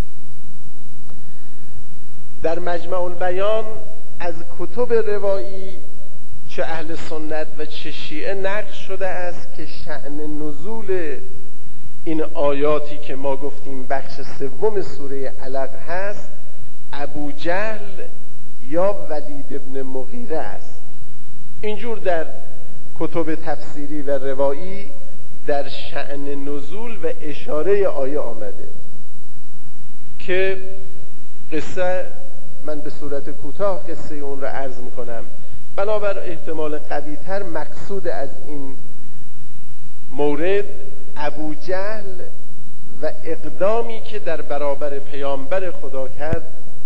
در مجمع البیان از کتب روایی چه اهل سنت و چه شیعه نقل شده است که شأن نزول این آیاتی که ما گفتیم بخش سوم سوره علق هست ابو جهل یا ولید ابن مغیره است. اینجور در کتب تفسیری و روایی در شأن نزول و اشاره آیه آمده که قصه من به صورت کوتاه قصه اون را عرض میکنم. بنابر احتمال قوی‌تر مقصود از این مورد ابو جهل و اقدامی که در برابر پیامبر خدا کرد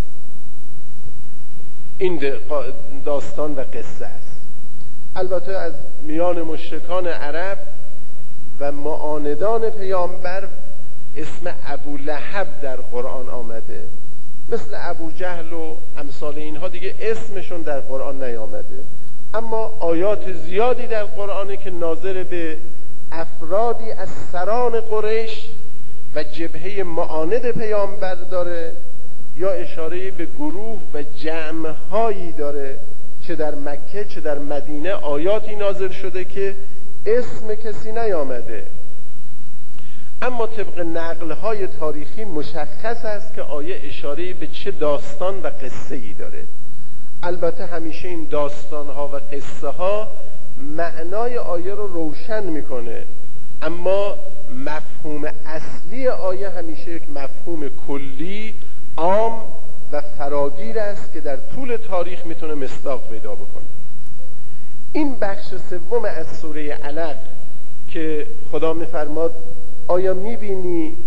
این داستان و قصه است. البته از میان مشرکان عرب و معاندان پیامبر اسم ابو لهب در قرآن آمده، مثل ابو جهل و امثال اینها دیگه اسمشون در قرآن نیامده، اما آیات زیادی در قرآنه که ناظر به افرادی از سران قریش و جبهه معاند پیامبر داره یا اشاره به گروه و جمع‌هایی داره، چه در مکه چه در مدینه آیاتی نازل شده که اسم کسی نیامده، اما طبق نقل‌های تاریخی مشخص است که آیه اشاره به چه داستان و قصه‌ای داره. البته همیشه این داستان‌ها و قصه‌ها معنای آیه رو روشن میکنه، اما مفهوم اصلی آیه همیشه یک مفهوم کلی عام و فراگیر است که در طول تاریخ میتونه مصداق پیدا بکنه. این بخش سوم از سوره علق که خدا میفرماد آیا میبینی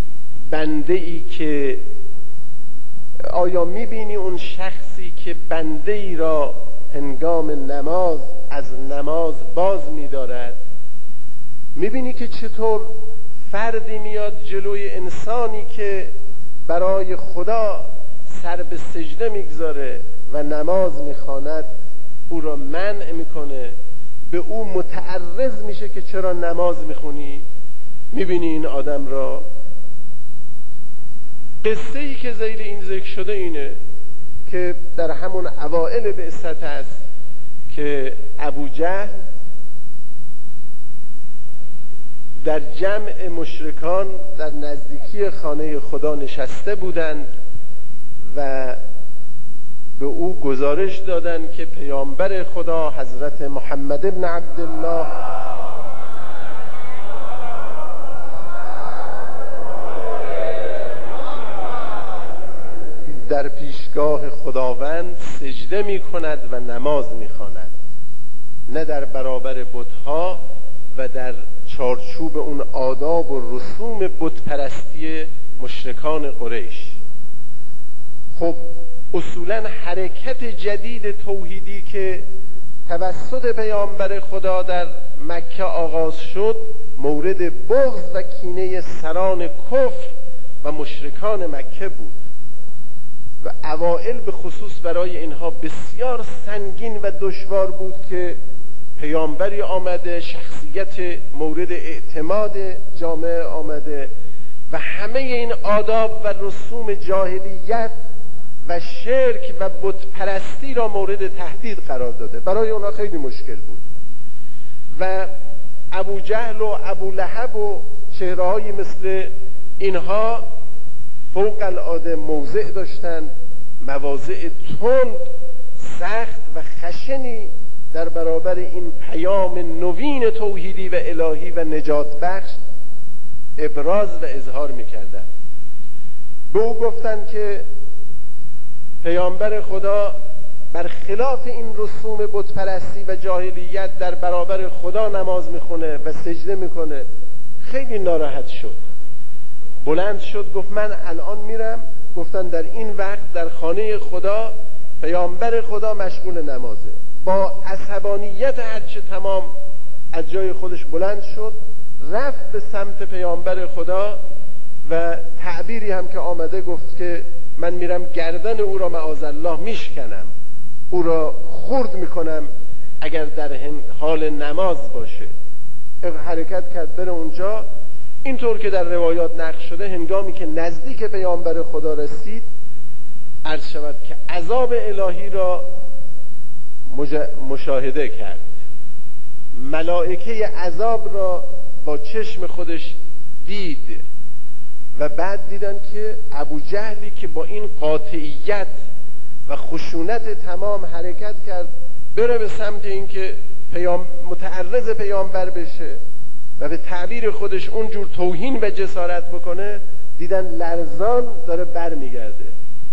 اون شخصی که بنده ای را هنگام نماز از نماز باز می‌دارد؟ می‌بینی که چطور فردی میاد جلوی انسانی که برای خدا سر به سجده میگذاره و نماز میخواند او را منع میکنه، به او متعرض میشه که چرا نماز میخونی؟ میبینی این آدم را؟ قصه ای که ذیل این ذکر شده اینه که در همون اوائل بعثت است که ابو جهل در جمع مشرکان در نزدیکی خانه خدا نشسته بودند و به او گزارش دادند که پیامبر خدا حضرت محمد ابن عبدالله در پیشگاه خداوند سجده می کند و نماز می خواند، نه در برابر بت‌ها و در چارچوب اون آداب و رسوم بت‌پرستی مشرکان قریش. خب اصولا حرکت جدید توحیدی که توسط پیامبر خدا در مکه آغاز شد مورد بغض و کینه سران کفر و مشرکان مکه بود و اوائل به خصوص برای اینها بسیار سنگین و دشوار بود که پیامبری آمده، شخصیت مورد اعتماد جامعه آمده و همه این آداب و رسوم جاهلیت و شرک و بتپرستی را مورد تهدید قرار داده. برای اونها خیلی مشکل بود و ابو جهل و ابو لهب و چهره‌هایی مثل اینها فوق العاده موضع داشتند، مواضع تند، سخت و خشنی در برابر این پیام نوین توحیدی و الهی و نجات بخش ابراز و اظهار می‌کردند. به او گفتند که پیامبر خدا برخلاف این رسوم بتپرستی و جاهلیت در برابر خدا نماز میخونه و سجده میکنه. خیلی ناراحت شد، بلند شد گفت من الان میرم. گفتن در این وقت در خانه خدا پیامبر خدا مشغول نمازه. با عصبانیت هرچه تمام از جای خودش بلند شد، رفت به سمت پیامبر خدا و تعبیری هم که آمده گفت که من میرم گردن او را معاذالله میشکنم، او را خرد میکنم اگر در حال نماز باشه. حرکت کرد بره اونجا. اینطور که در روایات نقل شده هنگامی که نزدیک پیامبر خدا رسید عرض شود که عذاب الهی را مشاهده کرد، ملائکه عذاب را با چشم خودش دید و بعد دیدن که ابو جهلی که با این قاطعیت و خشونت تمام حرکت کرد بره به سمت اینکه متعرض پیامبر بشه و به تعبیر خودش اونجور توهین و جسارت بکنه، دیدن لرزان داره بر میگرده.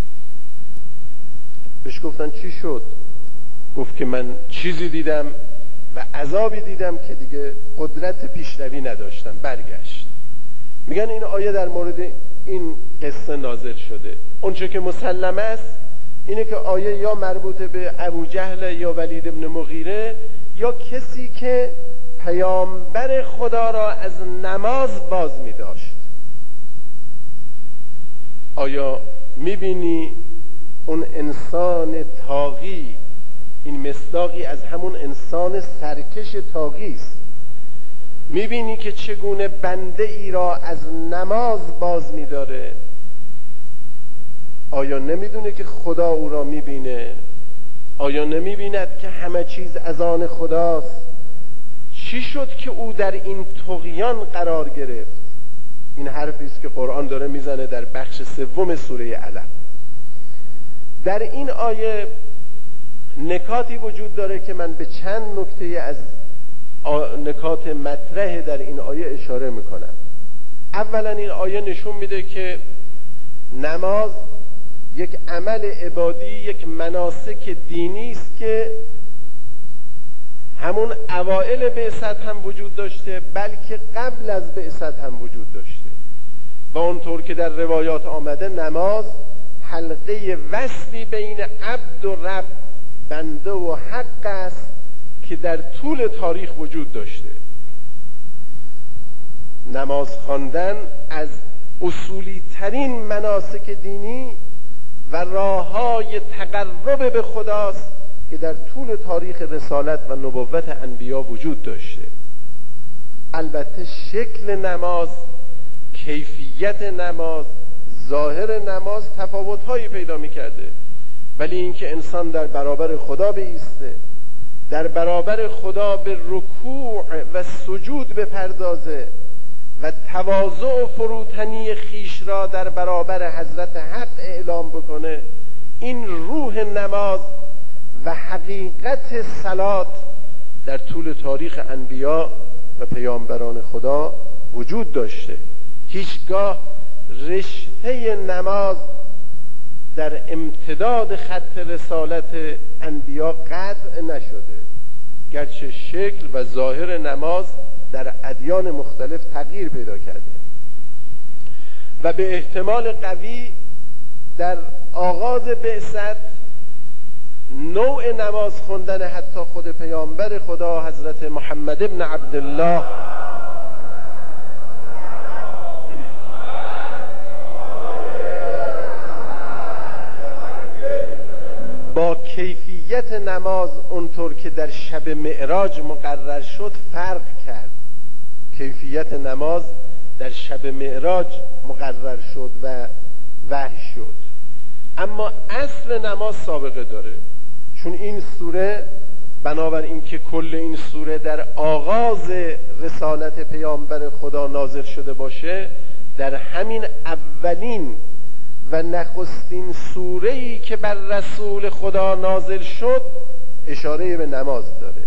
بهش گفتن چی شد؟ گفت که من چیزی دیدم و عذابی دیدم که دیگه قدرت پیشروی نداشتم، برگشت. میگن این آیه در مورد این قصه نازل شده. اونچه که مسلمه است اینه که آیه یا مربوط به ابو جهل یا ولید ابن مغیره یا کسی که پیامبر خدا را از نماز باز می داشت. آیا میبینی اون انسان طاغی، این مصداقی از همون انسان سرکش طاغی است، میبینی که چگونه بنده ای را از نماز باز می‌داره؟ آیا نمیدونه که خدا او را میبینه؟ آیا نمیبیند که همه چیز از آن خداست؟ چی شد که او در این طغیان قرار گرفت؟ این حرفی است که قرآن داره میزنه در بخش 3 سوره علق. در این آیه نکاتی وجود داره که من به چند نکته از نکات مطرح در این آیه اشاره میکنم. اولا این آیه نشون میده که نماز یک عمل عبادی، یک مناسک دینی است که همون اوائل بعثت هم وجود داشته، بلکه قبل از بعثت هم وجود داشته و اونطور که در روایات آمده نماز حلقه وصلی بین عبد و رب، بنده و حق است که در طول تاریخ وجود داشته. نماز خواندن از اصولی ترین مناسک دینی و راههای تقرب به خداست که در طول تاریخ رسالت و نبوت انبیا وجود داشته. البته شکل نماز، کیفیت نماز، ظاهر نماز تفاوت‌هایی پیدا می‌کرده، ولی اینکه انسان در برابر خدا بایسته، در برابر خدا به رکوع و سجود بپردازه و تواضع و فروتنی خیش را در برابر حضرت حق اعلام بکنه، این روح نماز و حقیقت صلات در طول تاریخ انبیا و پیامبران خدا وجود داشته. هیچگاه رشته نماز در امتداد خط رسالت انبیا قطع نشده، گرچه شکل و ظاهر نماز در ادیان مختلف تغییر پیدا کرده و به احتمال قوی در آغاز بعثت نوع نماز خوندن حتی خود پیامبر خدا حضرت محمد ابن عبدالله با کیفیت نماز اونطور که در شب معراج مقرر شد فرق کرد. کیفیت نماز در شب معراج مقرر شد و وحی شد، اما اصل نماز سابقه داره، چون این سوره بنابر اینکه کل این سوره در آغاز رسالت پیامبر خدا نازل شده باشه، در همین اولین و نخستین سوره‌ای که بر رسول خدا نازل شد اشاره به نماز داره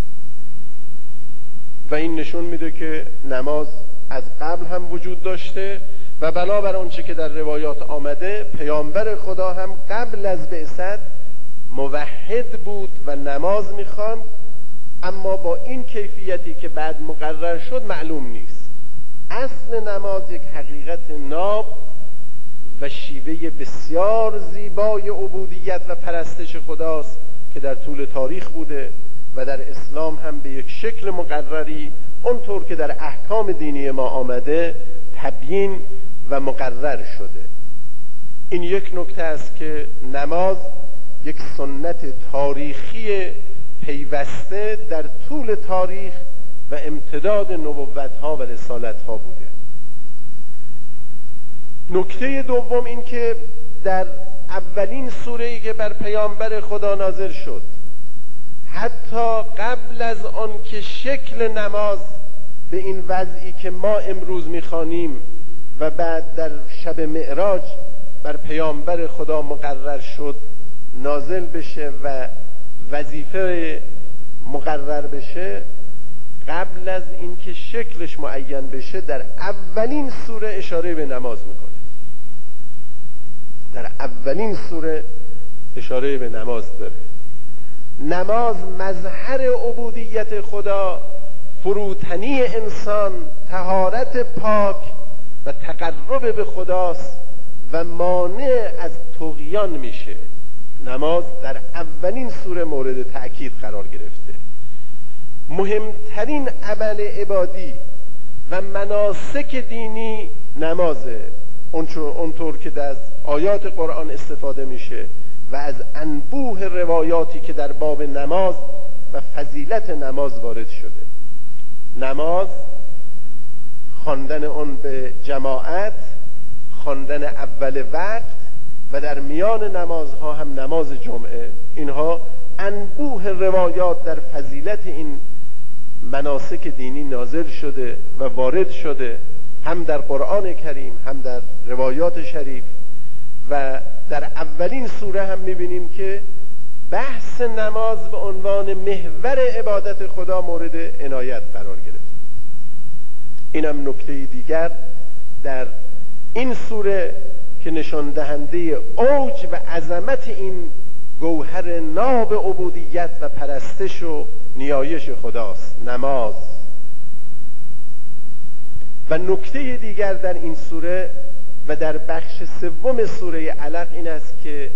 و این نشون میده که نماز از قبل هم وجود داشته و بنابر آنچه که در روایات آمده پیامبر خدا هم قبل از بعثت موحد بود و نماز میخواند، اما با این کیفیتی که بعد مقرر شد معلوم نیست. اصل نماز یک حقیقت ناب و شیوه بسیار زیبای عبودیت و پرستش خداست که در طول تاریخ بوده و در اسلام هم به یک شکل مقرری اونطور که در احکام دینی ما آمده تبیین و مقرر شده. این یک نکته است که نماز یک سنت تاریخی پیوسته در طول تاریخ و امتداد نبوت‌ها و رسالت‌ها بوده. نکته دوم این که در اولین سوره‌ای که بر پیامبر خدا نازل شد، حتی قبل از آن که شکل نماز به این وضعی که ما امروز می‌خوانیم و بعد در شب معراج بر پیامبر خدا مقرر شد نازل بشه و وظیفه مقرر بشه، قبل از اینکه شکلش معین بشه در اولین سوره اشاره به نماز میکنه. در اولین سوره اشاره به نماز داره. نماز مظهر عبودیت خدا، فروتنی انسان، طهارت پاک و تقرب به خداست و مانع از طغیان میشه. نماز در اولین سوره مورد تأکید قرار گرفته. مهمترین عمل عبادی و مناسک دینی نمازه، اونطور که از آیات قرآن استفاده میشه و از انبوه روایاتی که در باب نماز و فضیلت نماز وارد شده. نماز، خواندن اون به جماعت، خواندن اول وقت و در میان نمازها هم نماز جمعه، اینها انبوه روایات در فضیلت این مناسک دینی نازل شده و وارد شده، هم در قرآن کریم هم در روایات شریف. و در اولین سوره هم میبینیم که بحث نماز به عنوان محور عبادت خدا مورد عنایت قرار گرفت. اینم نکته دیگر در این سوره که نشان دهنده اوج و عظمت این گوهر ناب عبودیت و پرستش و نیایش خداست، نماز. و نکته دیگر در این سوره و در بخش سوم سوره علق این است که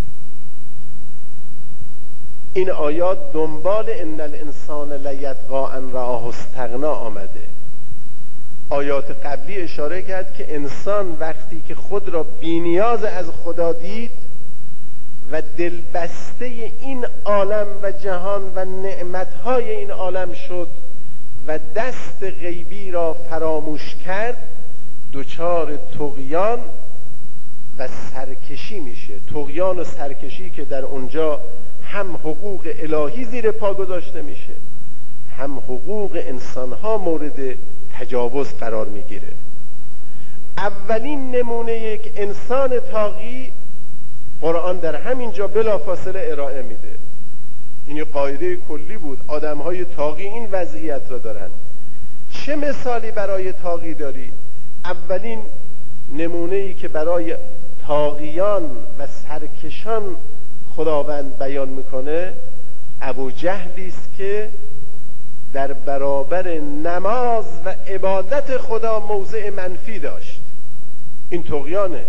این آیات دنبال ان الانسان لیطغی ان رآه استغنا آمده. آیات قبلی اشاره کرد که انسان وقتی که خود را بی‌نیاز از خدا دید و دلبسته این عالم و جهان و نعمتهای این عالم شد و دست غیبی را فراموش کرد، دچار طغیان و سرکشی میشه. طغیان و سرکشی که در اونجا هم حقوق الهی زیر پا گذاشته میشه، هم حقوق انسانها مورد تجاوز قرار میگیره. اولین نمونه یک انسان طاغی قرآن در همین جا بلافاصله ارائه میده. این یه قاعده کلی بود، آدمهای طاغی این وضعیت را دارن. چه مثالی برای طاغی داری؟ اولین نمونه‌ای که برای طاغیان و سرکشان خداوند بیان میکنه ابوجهلی است که در برابر نماز و عبادت خدا موضع منفی داشت. این طغیانه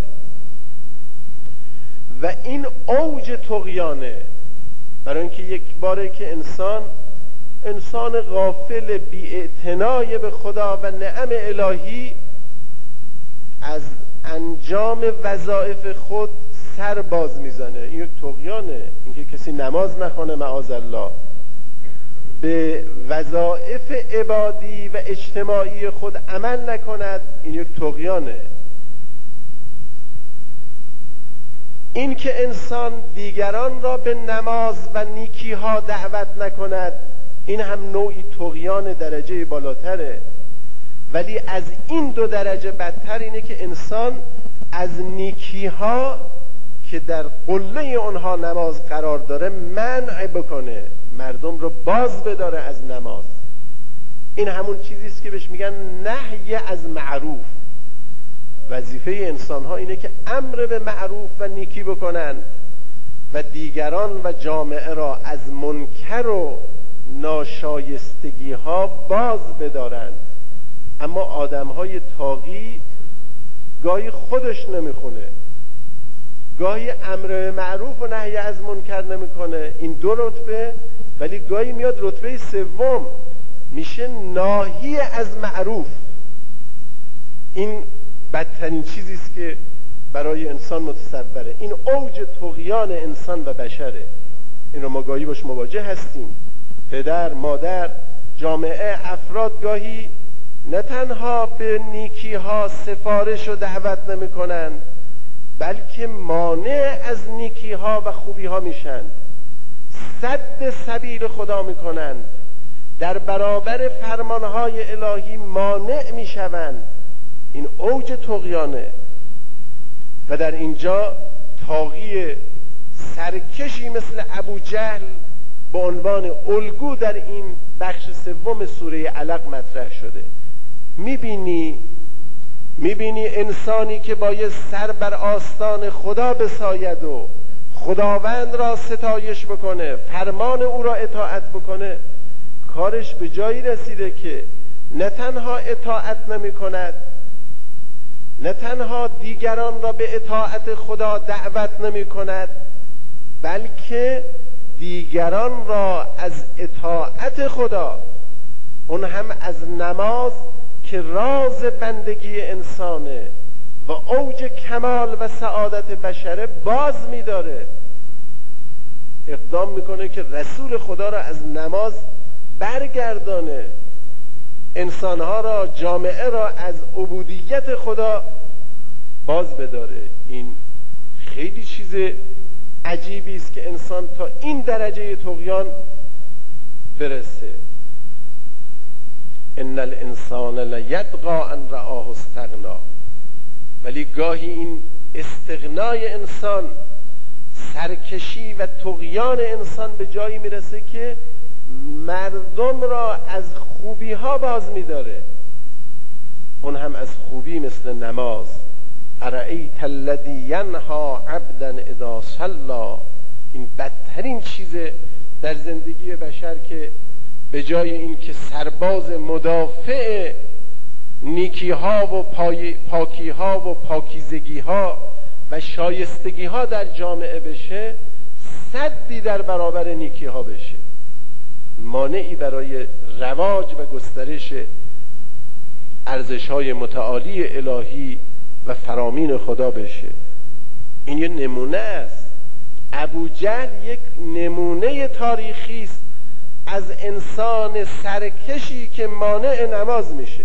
و این اوج طغیانه، برای اینکه یک باره که انسان غافل بی‌اعتنای به خدا و نعم الهی از انجام وظایف خود سر باز میزنه. این یک طغیانه. اینکه کسی نماز نخونه معاذالله، به وظایف عبادی و اجتماعی خود عمل نکند، این یک طغیانه. این که انسان دیگران را به نماز و نیکی ها دعوت نکند، این هم نوعی طغیان درجه بالاتره. ولی از این دو درجه بدتر اینه که انسان از نیکی ها که در قله اونها نماز قرار داره منع بکنه، مردم رو باز بداره از نماز. این همون چیزی است که بهش میگن نهی از معروف. وظیفه انسان ها اینه که امر به معروف و نیکی بکنند و دیگران و جامعه را از منکر و ناشایستگی ها باز بدارند. اما آدم های طاغی گاهی خودش نمیخونه، گاهی امر به معروف و نهی از منکر نمیکنه، این دو رتبه. ولی گاهی میاد رتبه سوم، میشه ناهی از معروف. این بدترین چیزی است که برای انسان متصوره. این اوج طغیان انسان و بشره. این رو ما گاهی باش مواجه هستیم. پدر، مادر، جامعه، افراد گاهی نه تنها به نیکی ها سفارش و دعوت نمی کنند، بلکه مانع از نیکی ها و خوبی ها میشند، سد سبیل خدا می کنند، در برابر فرمان های الهی مانع می شوند. این اوج طغیانه. و در اینجا طاغی سرکشی مثل ابوجهل به عنوان الگو در این بخش سوم سوره علق مطرح شده. میبینی انسانی که باید سر بر آستان خدا بساید و خداوند را ستایش بکنه، فرمان او را اطاعت بکنه، کارش به جایی رسیده که نه تنها اطاعت نمی کند، نه تنها دیگران را به اطاعت خدا دعوت نمی کند، بلکه دیگران را از اطاعت خدا، اون هم از نماز که راز بندگی انسانه و اوج کمال و سعادت بشره، باز می‌داره. اقدام میکنه که رسول خدا را از نماز برگردانه، انسانها را، جامعه را از عبودیت خدا باز بداره. این خیلی چیز عجیبی است که انسان تا این درجه طغیان برسه. ان الانسان لیطغی ان رآه استغنا. ولی گاهی این استغنای انسان، سرکشی و طغیان انسان به جایی میرسه که مردم را از خوبی ها باز میداره، اون هم از خوبی مثل نماز. ارأیت الذی ینهی عبدا اذا صلی. این بدترین چیزه در زندگی بشر که به جای این که سرباز مدافع نیکی ها و پاکی ها و پاکیزگی ها و شایستگی ها در جامعه بشه، سدی در برابر نیکی ها بشه، مانعی برای رواج و گسترش ارزش های متعالی الهی و فرامین خدا بشه. این یه نمونه است. ابوجهل یک نمونه تاریخی است از انسان سرکشی که مانع نماز میشه.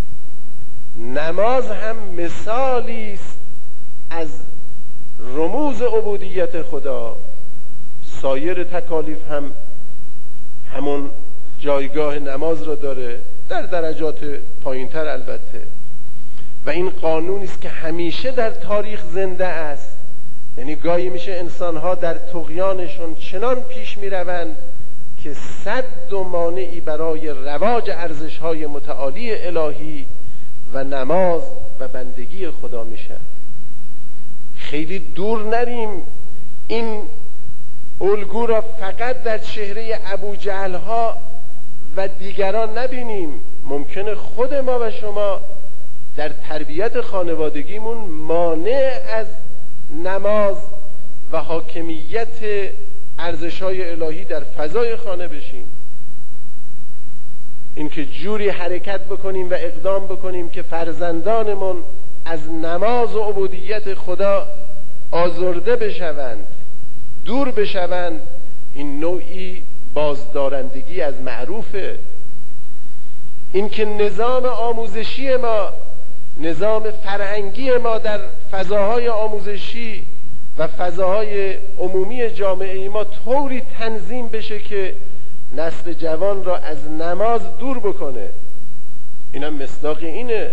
نماز هم مثالی است از رموز عبودیت خدا. سایر تکالیف هم همون جایگاه نماز را داره، در درجات پایینتر البته. و این قانونی است که همیشه در تاریخ زنده است. یعنی گاهی میشه انسانها در طغیانشون چنان پیش میروند که سد و مانعی برای رواج ارزش‌های متعالی الهی و نماز و بندگی خدا میشن. خیلی دور نریم این الگو را فقط در چهره ابوجهل ها و دیگران نبینیم. ممکنه خود ما و شما در تربیت خانوادگیمون مانع از نماز و حاکمیت ارزش‌های الهی در فضای خانه بشیم. اینکه جوری حرکت بکنیم و اقدام بکنیم که فرزندانمون از نماز و عبودیت خدا آزرده بشوند، دور بشوند، این نوعی بازدارندگی از معروفه. اینکه نظام آموزشی ما، نظام فرهنگی ما در فضاهای آموزشی و فضاهای عمومی جامعه ما طوری تنظیم بشه که نسل جوان را از نماز دور بکنه. اینم مصداق اینه.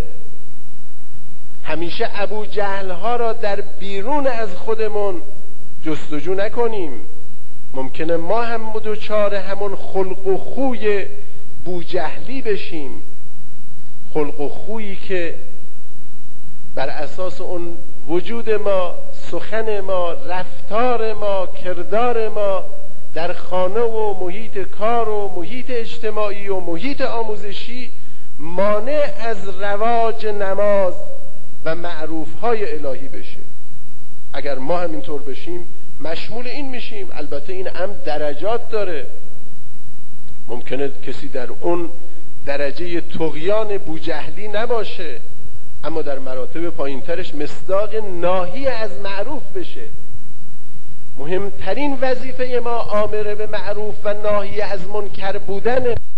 همیشه ابوجهل ها را در بیرون از خودمون جستجو نکنیم. ممکنه ما هم دچار همون خلق و خوی بوجهلی بشیم، خلق و خویی که بر اساس اون وجود ما، سخن ما، رفتار ما، کردار ما در خانه و محیط کار و محیط اجتماعی و محیط آموزشی مانع از رواج نماز و معروفهای الهی بشه. اگر ما هم اینطور بشیم مشمول این میشیم. البته این امر درجات داره. ممکنه کسی در اون درجه طغیان بوجهلی نباشه، اما در مراتب پایینترش مصداق ناهی از معروف بشه. مهمترین وظیفه ما آمر به معروف و ناهی از منکر بودنه.